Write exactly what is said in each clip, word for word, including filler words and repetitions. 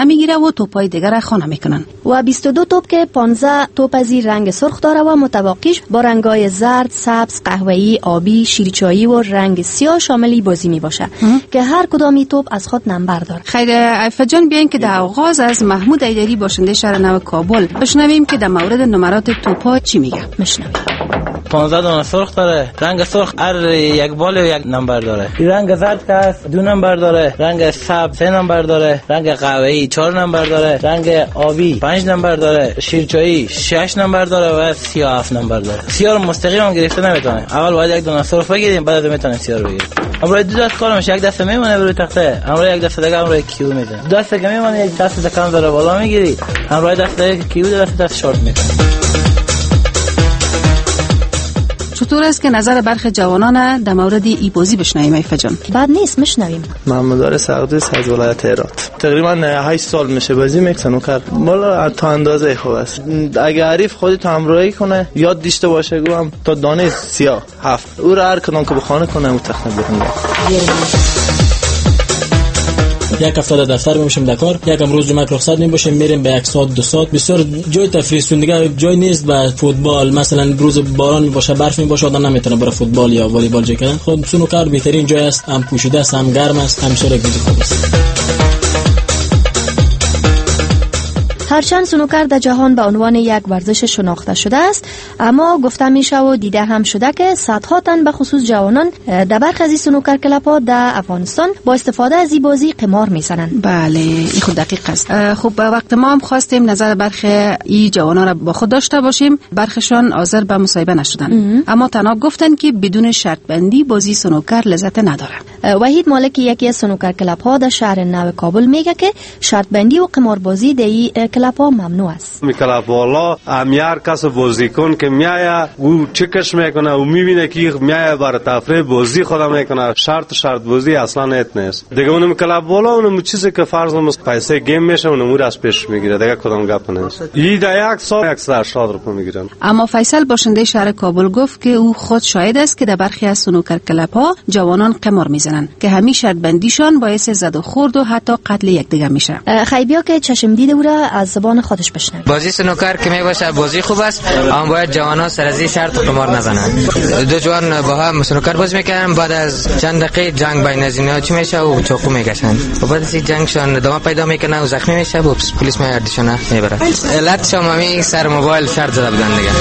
خانه میگیره و توپای دیگر را خانه میکنن. و بیست و دو توپ که پانزده توپ از رنگ سرخ داره و متباقیش با رنگای زرد، سبز، قهوه‌ای، آبی، شیرچایی و رنگ سیاه شامل بازی می باشه که هر کدامی توپ از خود نمبر داره. خیر عفت جان، بیاین که در آغاز از محمود ایدری باشنده شهر نو کابل بشنویم که در مورد نمرات توپا چی میگه. بشنویم. پانزده دانه سرخ داره. رنگ سرخ هر یک بال و یک نمبر داره. رنگ زرد که هست دو نمبر داره. رنگ سبز سه نمبر داره. رنگ قهوه‌ای چهار نمبر داره. رنگ آبی پنج نمبر داره. شیرچایی شش نمبر داره و سیاه هفت نمبر داره. سیاه رو مستقیم گرفته نمیتونه. اول باید یک دانه سرخ بگیریم، بعد میتونیم سیاه رو بگیریم. امروز دو دست کار میشه، یک دست میمونه روی تخته، امروز یک دست دیگه امروز کیو میزنه. دو دست که میمونه یک دست دکان داره بالا میگیری، امروز دست دیگه کیو دست دست شورت میکنه. چطور است که نظر برخی جوانان در مورد ای بازی بشنویم عفت جان؟ بعد نیست میشنویم. محمدرضا سعدوس از ولایت هرات. تقریبا هشت سال میشه بازی میکنه کار. بالا تا اندازه خوب است. اگه حریف خودت همراهی کنه، یاد داشته باشه گفتم تا دانه سیاه هفت او را هر کدام که بخونه کنه او تخته بکنه. یک هفته دفتر میشیم در کار، یک امروز جمعه رخصت میباشیم میریم به یک ساعت دو ساعت. بسیار جای تفریح دیگه جای نیست. با فوتبال مثلا روز باران میباشه برف میباشه آدم نمیتونه برای فوتبال یا والیبال جای کردن. خب سنوکر بهترین جای است، هم پوشیده است، هم گرم است، هم شرک خوب است. هرچند سنوکر در جهان به عنوان یک ورزش شناخته شده است، اما گفته میشه و دیده هم شده که صدها تن به خصوص جوانان در برخی از سنوکر کلاب‌ها در افغانستان با استفاده از این بازی قمار میزنند. بله این خود دقیق است. خب وقت ما هم خواستیم نظر برخی این جوانان را با خود داشته باشیم. برخشان حاضر به مصاحبه نشدن، اما تنها گفتن که بدون شرط بندی بازی سنوکر لذت نداره. وحید مالک یکی از سنوکر کلاب‌ها در شهر نو کابل میگه که شرط بندی و قماربازی در این کلاب‌ها ممنوع است. می کلاب والا امیار کس بازیکن که میایه او چکش میکنه او میبینه که میایه برای تفریح بازی خدا میکنه، شرط شرط بازی اصلا نیت نیست دیگه. اونم کلاب والا اونم چیزی که فرض نموز پیسه گیم میشه اونم او را از پیش میگیره دیگه، کدام گپ نیست. این در یک سال صد و هشتاد روپیه میگیرن. اما فیصل باشنده شهر کابل گفت که او خود شاهد است که در برخی از سنوکر کلاب‌ها جوانان قمار میزنن که همین شرط بندیشان باعث زد و خورد و حتی قتل یکدیگر میشه. خیبیا که چشم دید او را از زبان خودش بشنویم. بازی سنوکر که میباشه بازی خوب است، اما باید جوانان سر از این شرط قمار نزنند. دو جوان با هم سنوکر بازی میکنن، بعد از چند دقیقه جنگ بین از اینها چی میشه و چاقو میکشن و بعد از این جنگشون ادامه پیدا میکنه و زخمی میشه و پلیس میاردشون میبره. علتش هم همین سر موبایل شرط زده بودن دیگه.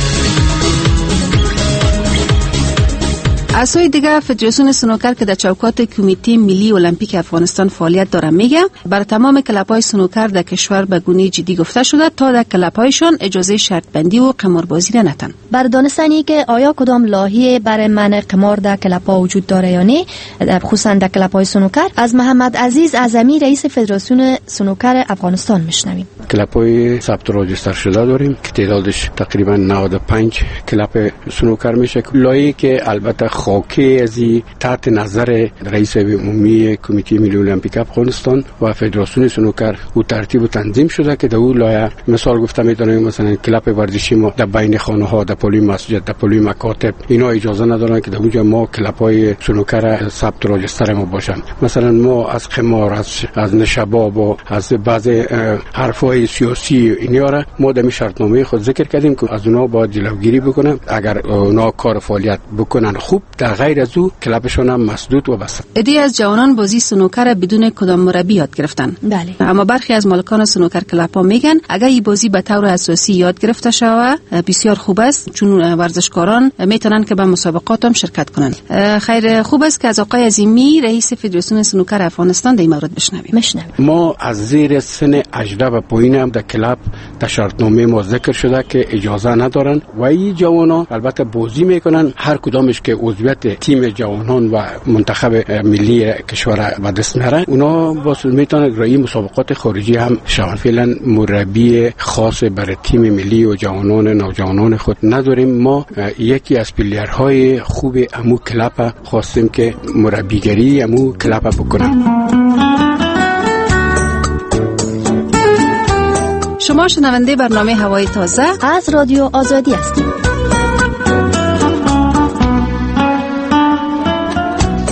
از سوی دیگر فدراسیون سنوکر که در چوکات کمیته ملی المپیک افغانستان فعالیت داره میگه بر تمام کلاب‌های سنوکر در کشور به گونه جدی گفته شده تا در کلاب‌هایشان اجازه شرط بندی و قماربازی را نتن. بر دانستنی که آیا کدام لایحه برای منع قمار در کلاب‌ها وجود داره یا نه، خصوصا در کلاب‌های سنوکر، از محمد عزیز اعظمی رئیس فدراسیون سنوکر افغانستان میشنویم. کلاب‌های ثبت راجستر شده داریم که تعدادش تقریبا نود و پنج کلاب سنوکر میشه. لایحه‌ای که البته خاکی از تحت نظر رئیس عمومی کمیته ملی المپیک افغانستان و فدراسیون سنوکر او ترتیب و تنظیم شده که در اون لایحه مثال گفته میتونیم مثلا کلاب ورزشی ما در بین خانه ها، در پلوی مسجد، در پلوی مکاتب اینا اجازه ندارن که در اونجا ما کلاب‌های سنوکر ثبت راجستر ما باشن. مثلا ما از قمار، از از نشاباب و از بعض حرفای سیاسی اینا را ما در شرطنامه خود ذکر کردیم که از اونها باید جلوگیری بکنن. اگر اونها کار فعالیت بکنن خوب، در غیر از او کلابشون هم مسدود و بسته. عده‌ای از جوانان بازی سنوکر بدون کدام مربی یاد گرفتن. بله. اما برخی از مالکان سنوکر کلاب‌ها میگن اگر این بازی به طور اساسی یاد گرفته شود بسیار خوب است، چون ورزشکاران میتونن که به مسابقات هم شرکت کنن. خیر خوب است که از آقای عظیمی رئیس فدراسیون سنوکر افغانستان در این مورد بشنویم. میشنویم. ما از زیر سن هجده و پایین هم در کلاب در شرطنامه ما ذکر شده که اجازه ندارن و این جوانان البته بازی میکنن، هر کدامش که عضویت تیم جوانان و منتخب ملی کشور و دست میاره اونا باز میتونن رای مسابقات خارجی هم شون. فعلا مربی خاص برای تیم ملی و جوانان نوجوانان خود نداریم. ما یکی از پیلرهای خوب امو کلاب خواستیم که مربیگری امو کلاب بکنن. شما شنونده برنامه هوای تازه از رادیو آزادی هستید.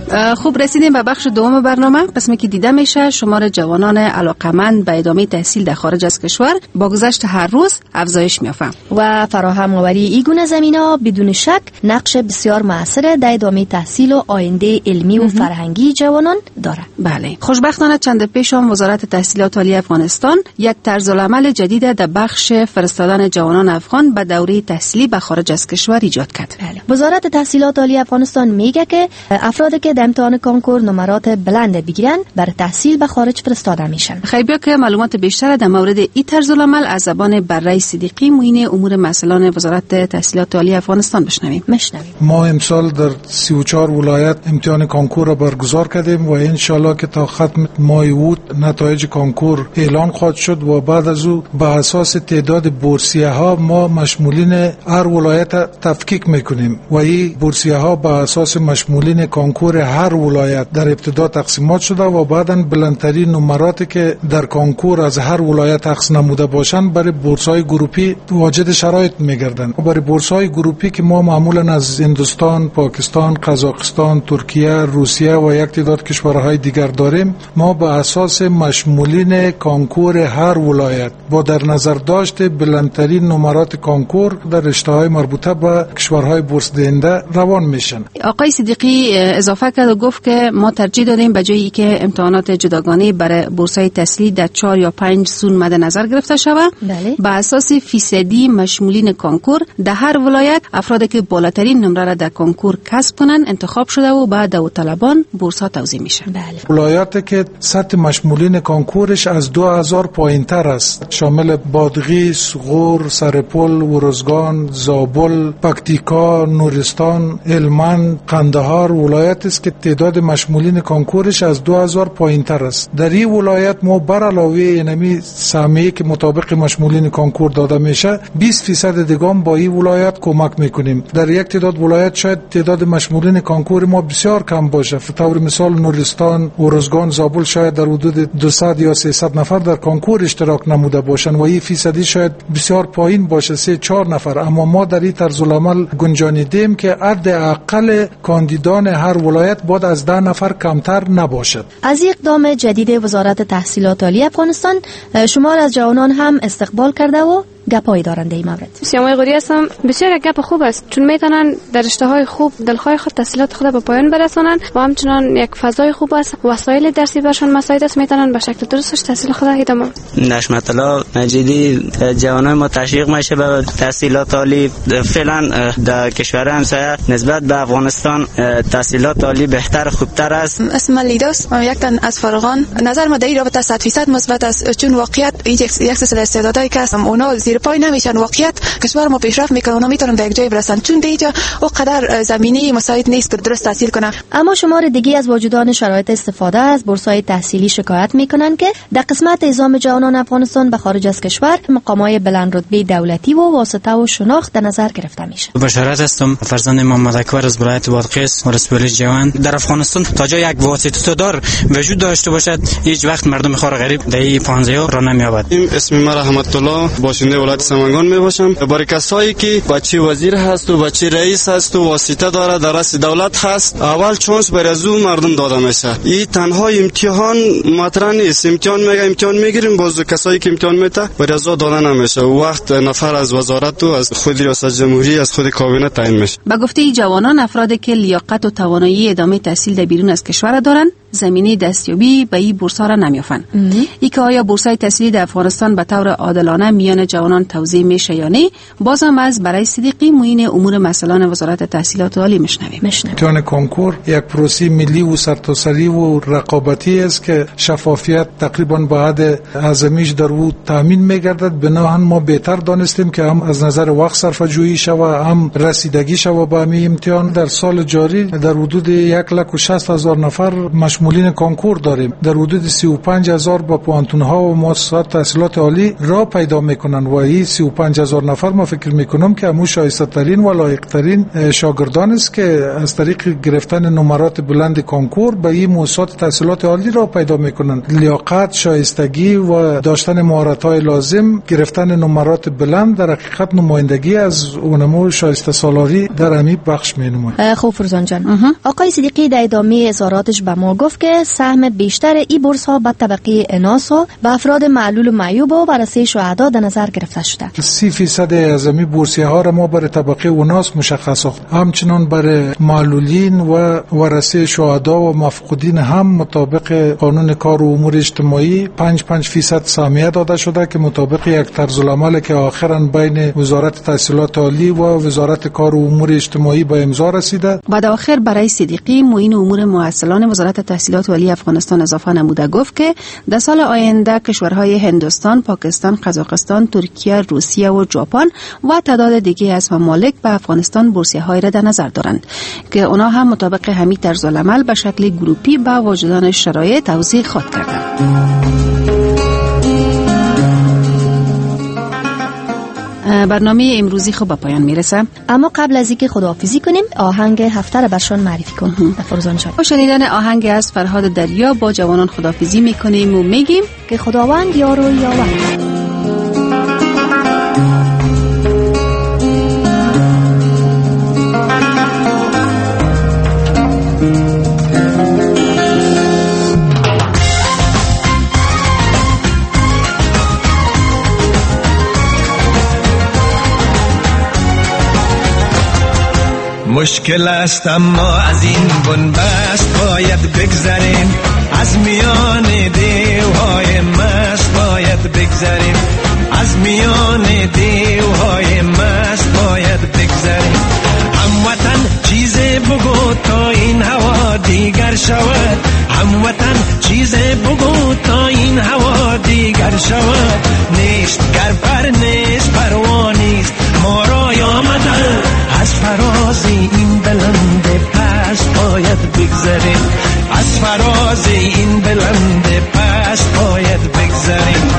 خوب رسیدیم به بخش دوم برنامه. قسمی که دیده میشه شمار جوانان علاقمند به ادامه تحصیل در خارج از کشور با گذشت هر روز افزایش می‌یافت و فراهم آوری این گونه زمینه‌ها بدون شک نقش بسیار موثر در ادامه تحصیل و آینده علمی و فرهنگی جوانان دارد. بله. خوشبختانه چند پیش هم وزارت تحصیلات عالی افغانستان یک طرزالعمل جدید در بخش فرستادن جوانان افغان به دوره تحصیلی به خارج از کشور ایجاد کرد. بله. وزارت تحصیلات عالی افغانستان میگه که افرادی که در امتحان کنکور نمرات بلند بگیرن برای تحصیل به خارج فرستاده میشن. خیلی بیا که معلومات بیشتر در مورد این طرزالعمل از زبان برای صدیقی معین امور مسئولان وزارت تحصیلات عالی افغانستان بشنویم. مشنویم. ما امسال در سی و چهار ولایت امتحان کنکور را برگزار کردیم و ان شاءالله که تا ختم ماه اوت نتایج کنکور اعلان خواهد شد و بعد از او به اساس تعداد بورسیه ها ما مشمولین هر ولایت تفکیک میکنیم و این بورسیه ها به اساس مشمولین کنکور هر ولایت در ابتدا تقسیمات شده و بعداً بلندترین نمراتی که در کنکور از هر ولایت اخذ نموده باشند برای بورس‌های گروپی واجد شرایط میگردند. برای بورس‌های گروپی که ما معمولاً از هندوستان، پاکستان، قزاقستان، ترکیه، روسیه و یک تعداد کشورهای دیگر داریم، ما به اساس مشمولین کنکور هر ولایت با در نظر داشت بلندترین نمرات کنکور در رشته‌های مربوطه به کشورهای بورس دهنده روان میشن. آقای صدیقی اضافه کرد و گفت که ما ترجیح دادیم به جایی که امتحانات جداگانه برای بورس‌های تحصیلی در چهار یا پنج زون مد نظر گرفته شود، بله. به اساس فیصدی مشمولین کنکور در هر ولایت افرادی که بالاترین نمره را در کنکور کسب کنن انتخاب شده و بعد داوطلبان بورس‌ها توزیع میشن. بله. ولایاتی که سطح مشمولین کنکورش از دو هزار پایینتر است شامل بادغیس، غور، سرپل، ورزگان، زابل، پکتیکا، نورستان، هلمند، قندهار ولایت است که تعداد مشمولین کنکورش از دو هزار پایینتر است. در این ولایت ما بر علاوه اینمی سهمیه که مطابق مشمولین کنکور داده میشه بیست فیصد دیگه با این ولایت کمک میکنیم. در یک تعداد ولایت شاید تعداد مشمولین کنکور ما بسیار کم باشه. به طور مثال نورستان، ورزگان، زابل شاید در حدود دویست یا سیصد نفر در کنکور اشتراک نموده باشن و این فیصدی شاید بسیار پایین باشه، سه چهار نفر. اما ما در این طرزالعمل گنجانیدیم که حداقل کاندیدان هر ولایت باید از ده نفر کمتر نباشد. از اقدام جدید وزارت تحصیلات عالی افغانستان شمار از جوانان هم استقبال کرده و گپایی دارند این مورد. سیامای غوری هستم. بسیار یک گپ خوب است چون میتونن در رشته‌های خوب دلخواه خود تحصیلات خود به پایان برسانند و همچنان یک فضای خوب است، وسایل درسی برشان مساعد است، میتونن به شکل درستش تحصیل خود ادامه بدن. نشمت الله مجیدی، جوانای ما تشویق میشه به تحصیلات عالی. فعلا در کشور همسایه نسبت به افغانستان تحصیلات عالی بهتر خوبتر است. اسم لیداس، یک تن از فرغان. نظر ما در این رابطه صد درصد مثبت است چون واقعیت یک سلسله استعدادایی که هستن اونا زیر پای نمیشن. واقعیت کشور ما پیشرفت میکنه، اونا میتونن به یک جای برسن چون دیگه او قدر زمینه مساعد نیست که درست تحصیل کنن. اما شمار دیگه از وجودان شرایط استفاده از بورس‌های تحصیلی شکایت میکنن که در قسمت اعزام جوانان افغانستان به خارج از کشور مقامات بلند رتبه دولتی و واسطه و شناخت در نظر گرفته میشه. بشارت هستم، فرزند محمد اکبر از ولایت بادغیس، ورسپولیس جوان. در افغانستان تا جای یک واسطه دار وجود داشته باشد هیچ وقت مردم خار غریب در این پانزده را نمیابد. اسم من رحمت الله، باشنده ولایت سمنگان میباشم. برای کسایی که بچه وزیر هست و بچه رئیس هست و واسطه داره در رأس دولت هست، اول چانس برای از اون مردم داده میشه. این تنها امتحان مطرح نیست. امتحان میگه امتحان میگیریم، باز کسایی که امتحان میته برای از داده نمیشه. وقت نفر از وزارت و از خود ریاست جمهوری از خود کابینه تعیین میشه. به گفته جوانان، افرادی که لیاقت و توانایی ادامه تحصیل در بیرون از کشور دارند زمینه دستیابی به این بورس‌ها را نمی‌یافند. ای که آیا بورس‌های تحصیلی در افغانستان به طور عادلانه میان جوانان توزیع میشه یا نه، بازم از برای صدیقی معین امور مسئولان وزارت تحصیلات عالی میشنویم. امتحان کنکور یک پروسه ملی و سرتاسری و رقابتی است که شفافیت تقریبا به حد اعظمیش در او تامین میگردد. بنابراین ما بهتر دانستیم که هم از نظر وقت صرفه‌جویی شود، هم رسیدگی شود به همین امتحان. در سال جاری در حدود یک لک و شصت هزار نفر مشمولین کنکور داریم. در حدود سی و پنج هزار با پوانتون ها و مؤسسات تحصیلات عالی را پیدا میکنن و بالایی سی و پنج هزار نفر ما فکر میکنم که همون شایسته ترین و لایق ترین شاگردان است که از طریق گرفتن نمرات بلند کنکور به این موسسات تحصیلات عالی را پیدا میکنن. لیاقت، شایستگی و داشتن مهارت‌های لازم، گرفتن نمرات بلند در حقیقت نمایندگی از اونمو شایسته سالاری در همین بخش مینماید. خوب فرزان جان، آقای صدیقی در ادامه اظهاراتش به ما گفت که سهم بیشتر این بورس ها به طبقه اناث و به افراد معلول و معیوب و بررسی شهدا در نظر گرفته شده. سی فیصد از این بورسیه ها را ما برای طبقه اناث مشخص ساخت. همچنان برای معلولین و ورثه شهدا و مفقودین هم مطابق قانون کار و امور اجتماعی پنج پنج فیصد سهمیه داده شده که مطابق یک طرز العمل که آخرا بین وزارت تحصیلات عالی و وزارت کار و امور اجتماعی به امضا رسیده. بعد آخر برای صدیقی معین امور مؤصلان وزارت تحصیلات عالی افغانستان اضافه نموده گفت که در سال آینده کشورهای هندوستان، پاکستان، قزاقستان، ترکیه، روسیه و ژاپن و تعداد دیگه از ممالک به افغانستان بورسیه های را در نظر دارند که اونا هم مطابق همین طرز العمل به شکل گروپی با وجودان شرایط توضیح خود کردند. برنامه امروزی خوب به پایان میرسه، اما قبل از اینکه خداحافظی کنیم آهنگ هفته را برشان معرفی کن. فرزان جان، با شنیدن آهنگ از فرهاد دریا با جوانان خداحافظی میکنیم و میگیم که خداوند یار و یاور. مشکل است اما از این بنبست باید بگذریم، از میان دیوهای مست باید بگذریم، از میان دیوهای مست باید بگذریم. هموطن چیز بگو تا این هوا دیگر شود، هموطن چیز بگو تا این هوا دیگر شود. نیست گر پر نیست پروانیست ما رای آمدن، از فراز این بلند پست باید بگذریم، از فراز این بلند پست باید بگذریم.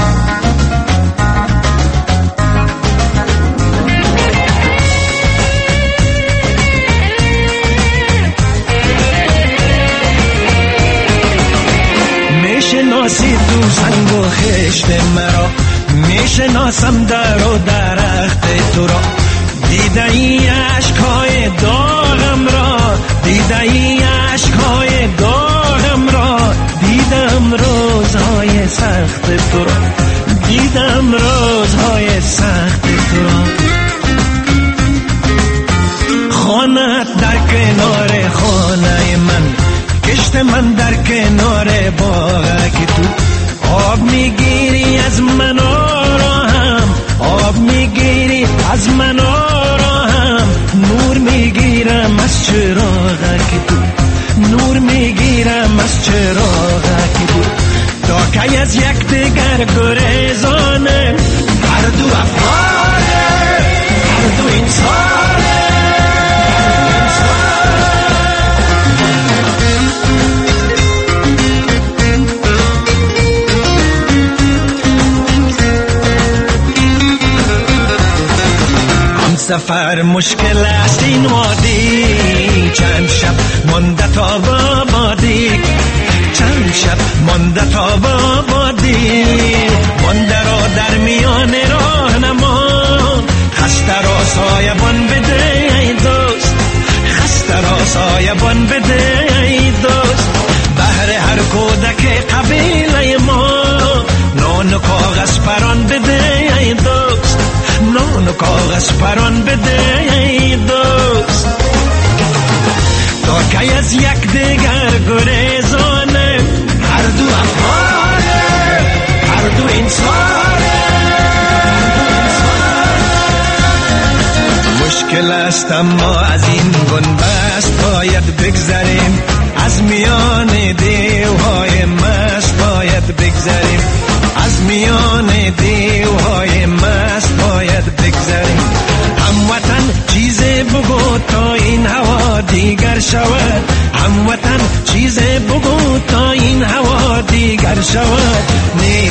میشناسی تو سنگ و خشت مرا، میشناسم در و درخت تو را، دیده ای عشقهای داغم را، دیده ای عشقهای داغم را، دیدم روزهای سخت تو را، دیدم روزهای سخت تو را. خانت در کنار خانه من، کشت من در کنار باغ تو، آب میگیری از من آرام، آب میگیری از من آرام، نور میگیرم از چراغ تو، نور میگیرم از چراغ تو. تا که از یک دیگر گریزانه، هر دو افغانه، هر دو انسانه. سفر مشکل است این وادی، چند شب مانده تا بابادی، چند شب مانده تا بابادی، مانده را در میان راه نما، خسته را سایبان بده ای دوست، خسته را سایبان بده ای دوست. بهر هر کودک قبیله ما نان و کاغذ پران بده ای دوست، نان و کاغذ پران بده ای دوست. تا که از یک دیگر گریزانه، هر دو افغانه، هر دو انسانه. مشکل است اما از این بنبست باید بگذریم، از میان دیوهای مست باید بگذریم، از میان دیوهای مست باید بگذریم. هموطن چیز بگو تا این هوا دیگر شود، هموطن چیز بگو تا این هوا دیگر شود.